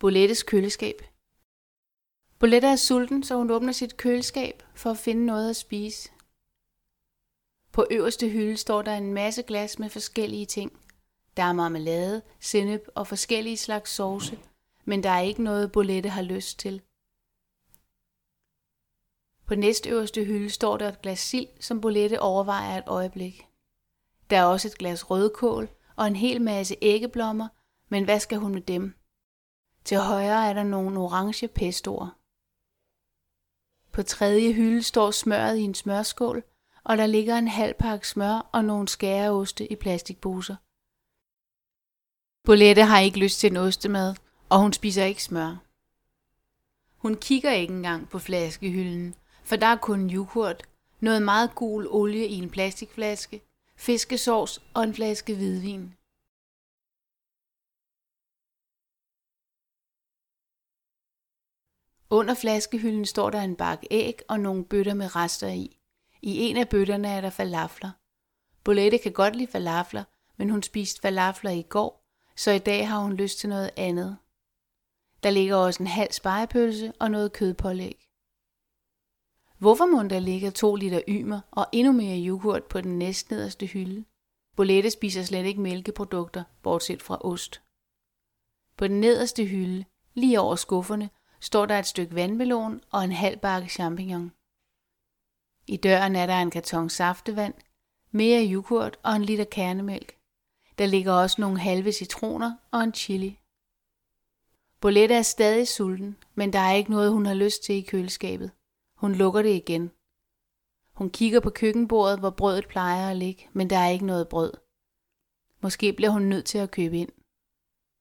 Bolettes køleskab. Bolette er sulten, så hun åbner sit køleskab for at finde noget at spise. På øverste hylde står der en masse glas med forskellige ting. Der er marmelade, sennep og forskellige slags sauce, men der er ikke noget, Bolette har lyst til. På næstøverste hylde står der et glas sild, som Bolette overvejer et øjeblik. Der er også et glas rødkål og en hel masse æggeblommer, men hvad skal hun med dem? Til højre er der nogle orange pestoer. På tredje hylde står smøret i en smørskål, og der ligger en halv pakke smør og nogle skæreoste i plastikposer. Bolette har ikke lyst til en ostemad, og hun spiser ikke smør. Hun kigger ikke engang på flaskehylden, for der er kun yoghurt, noget meget gul olie i en plastikflaske, fiskesauce og en flaske hvidvin. Under flaskehylden står der en bakke æg og nogle bøtter med rester i. I en af bøtterne er der falafler. Bolette kan godt lide falafler, men hun spiste falafler i går, så i dag har hun lyst til noget andet. Der ligger også en halv spegepølse og noget kødpålæg. Hvorfor må der ligge 2 liter ymer og endnu mere yoghurt på den næstnederste hylde? Bolette spiser slet ikke mælkeprodukter, bortset fra ost. På den nederste hylde, lige over skufferne, står der et stykke vandmelon og en halv bakke champignon. I døren er der en karton saftevand, mere yoghurt og en liter kernemælk. Der ligger også nogle halve citroner og en chili. Bolette er stadig sulten, men der er ikke noget, hun har lyst til i køleskabet. Hun lukker det igen. Hun kigger på køkkenbordet, hvor brødet plejer at ligge, men der er ikke noget brød. Måske bliver hun nødt til at købe ind.